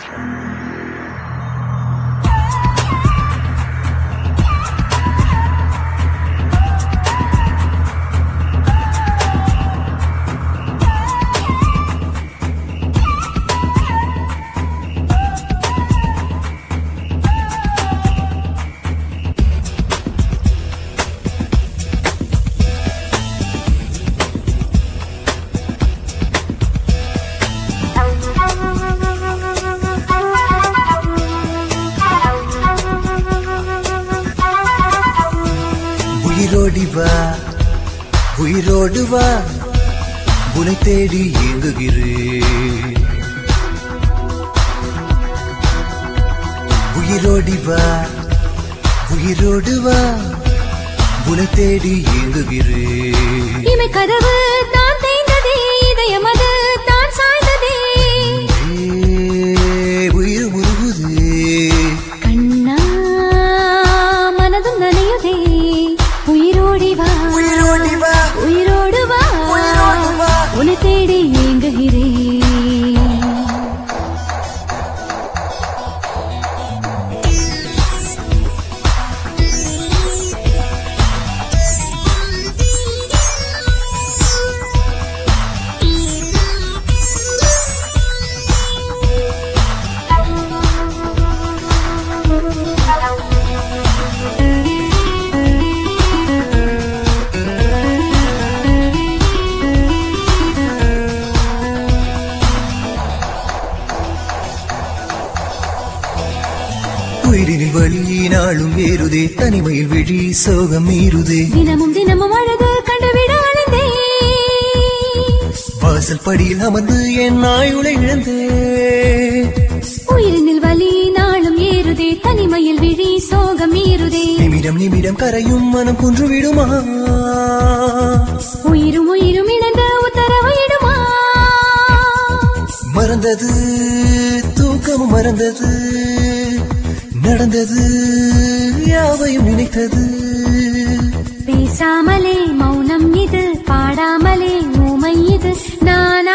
உயிரோடு வா உனை தேடி ஏங்குகிறேன். உயிரோடு வா உனை தேடி ஏங்குகிறேன். இமை கதவு தான் தேய்ந்ததே, இதயம் அது தான் சாய்ந்ததே, உயிர் முருகுதே கண்ணா மனதும் நனையுதே. உயிரோடி வா உன்னை தேடி ஏங்குகிறேன். உயிரினில் வழி நாளும் ஏறுதே, தனிமையில் விழி சோகம் மீறுதே. தினமும் தினமும் அழுது கண்டுவிட அழுந்தே, வாசல் படியில் அமர்ந்து என் ஆயுளை இழந்தே. உயிரினில் வலி நாளும் ஏறுதே, தனிமையில் விழி சோகம் மீறுதே. நிமிடம் நிமிடம் கரையும் மனம் குன்று விடுமா, உயிரும் உயிரும் இழந்த உத்தரவு இடுமா. மறந்தது தூக்கமும் மறந்தது, நடந்தது யாவையும் நினைத்தது. பேசாமலே மௌனம் இது, பாடாமலே ஊமை இது நானா.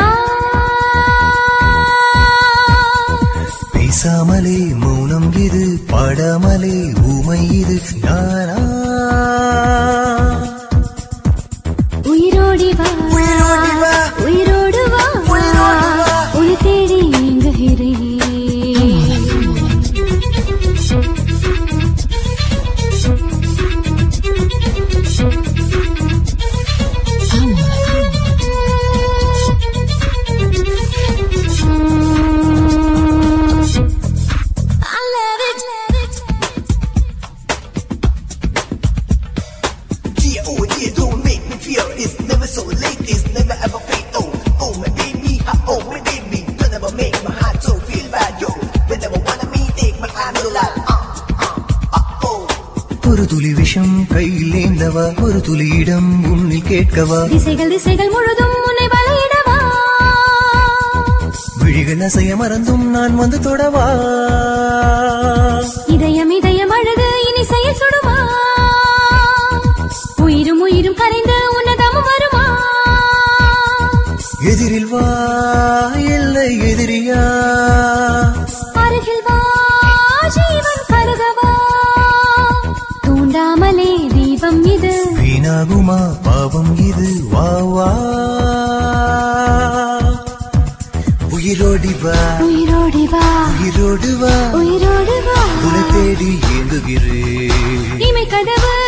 பேசாமலே மௌனம் இது, பாடாமலே ஊமை இது நானா. உயிரோடி வா உயிரோடு வா உன்னை தேடி ஏங்குகிறேன். ஒரு துளி விஷம் கையில் ஏந்தவா, ஒரு துளியிடம் உன்னில் கேட்கவா. திசைகள் திசைகள் முழுதும் உன்னை வலையிடவா, விழிகள் அசைய மறந்தும் நான் வந்து தொடவா. இதயம் இதயம் அழுது இனி செயல் சுடுமா, உயிரும் உயிரும் கரைந்து உன்னதமும் வருமா. எதிரில் வா இல்லை எதிரியா, அருகில் வா ஜீவன் கருகவா. தூண்டாமலே தீபம் இது, வீணாகுமா பாவம் இது வா வா. உயிரோடி வா உயிரோடு வா உன்னை தேடி ஏங்குகிறேன். இமை கதவு